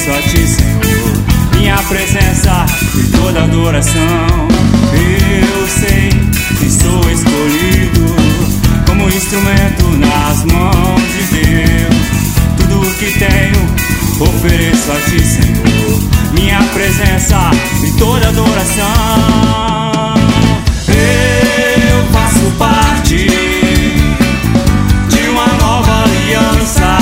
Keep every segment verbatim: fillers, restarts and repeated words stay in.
ofereço a ti, Senhor, minha presença e toda adoração. Eu sei que sou escolhido como instrumento nas mãos de Deus. Tudo o que tenho ofereço a ti, Senhor, minha presença e toda adoração. Eu faço parte de uma nova aliança,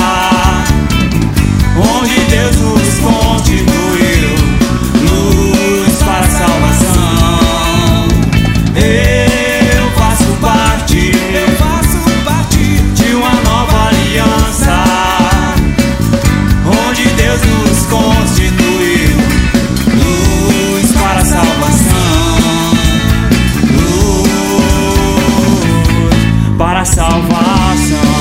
onde Deus nos constituiu luz para a salvação. Eu faço parte, eu faço parte de uma nova aliança, onde Deus nos constituiu luz para a salvação. Luz para a salvação.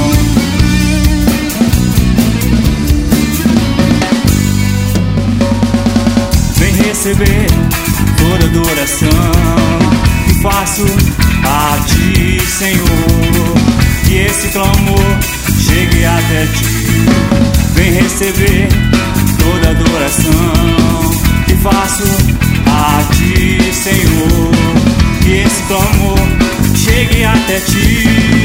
Receber toda adoração que faço a ti, Senhor, que esse clamor chegue até ti. Vem receber toda adoração que faço a ti, Senhor, que esse clamor chegue até ti.